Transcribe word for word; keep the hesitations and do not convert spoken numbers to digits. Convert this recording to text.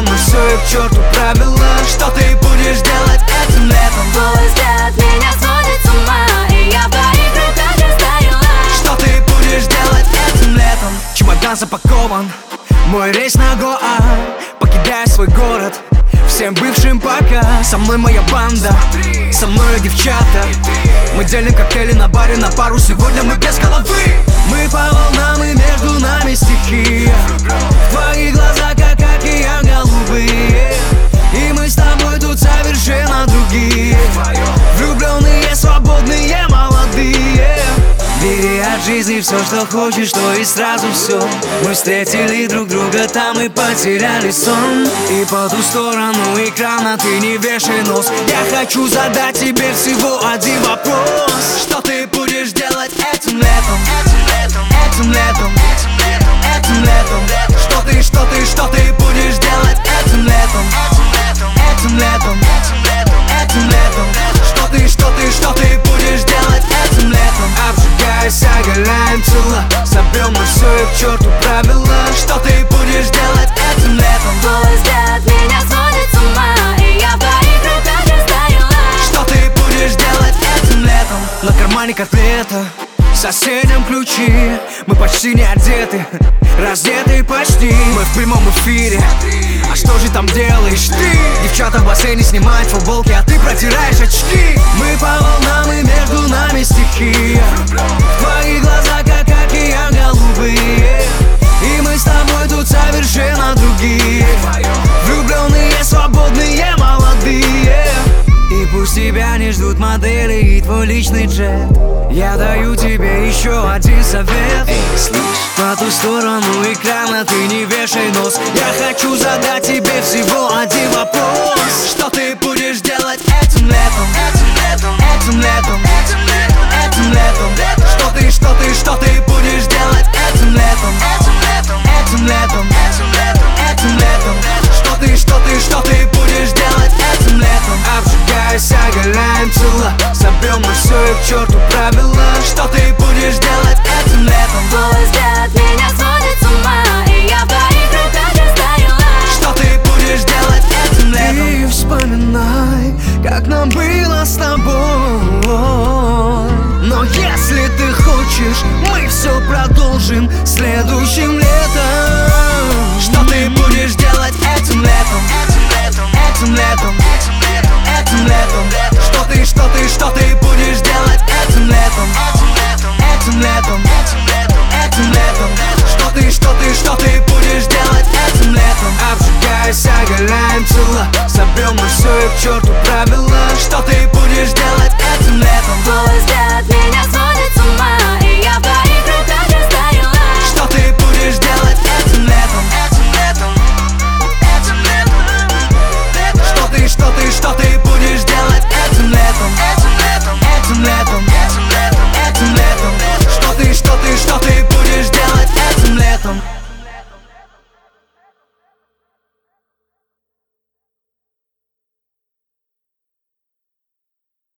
Собьем мы все и к черту правила. Что ты будешь делать этим летом? Твой взгляд меня сводит с ума, и я в твоих руках растаяла. Что ты будешь делать этим летом? Чемодан запакован, мой рейс на Гоа. Покидая свой город, всем бывшим пока. Со мной моя банда, со мной девчата. Мы делим коктейли на баре на пару. Сегодня мы без головы. Мы по волнам и между нами стихия. В твоих глазах как океан голубые. И мы с тобой тут совершенно другие. Влюбленные, свободные, молодые. Бери от жизни все, что хочешь, то и сразу все. Мы встретили друг друга там и потеряли сон. И по ту сторону экрана ты не вешай нос. Я хочу задать тебе всего один вопрос. Что ты будешь делать этим летом? Этим летом, этим летом. Что ты, что ты, что ты будешь делать этим летом? Этим летом, этим летом. Что ты, что ты, что ты будешь делать этим летом? Обжигаясь, оголяем тела. Собьем мы все и к черту правила. Что ты будешь делать этим летом? Твой взгляд меня сводит с ума, и я в твоих руках растаяла. Что ты будешь делать этим летом? На кармане котлета, соседям ключи. Мы почти не одеты, раздеты почти. Мы в прямом эфире, а что же там делаешь ты? Девчата в бассейне снимают футболки, а ты протираешь очки. Мы по волнам и между нами стихия. В твоих глазах как океан голубые. И мы с тобой тут совершенно другие. Влюбленные, свободные, молодые. И пусть тебя не ждут модели и твой личный джет. Я даю тебе еще один совет. Эй, слышь, по ту сторону экрана ты не вешай нос. Я хочу задать тебе всего один вопрос. Что ты будешь делать этим летом? Этим летом, этим летом. Что ты, что ты, что ты будешь делать этим летом? Этим летом, этим летом. Что ты, что ты, что ты будешь делать этим летом? Обжигаясь, оголяем тела. Собьем мы все и к черту правила. Что ты будешь делать этим летом? Твой взгляд меня сводит с ума, и я в твоих руках растаяла. Что ты будешь делать этим летом? Ты вспоминай, как нам было с тобой. Но если ты хочешь, мы все продолжим следующим летом. Что ты будешь делать этим летом? Этим летом, этим летом. Что ты, что ты, что ты будешь делать этим летом? Этим летом, этим летом. Что ты, что ты, что ты будешь делать этим летом? Обжигаясь, оголяем тела. Собьем мы все и к черту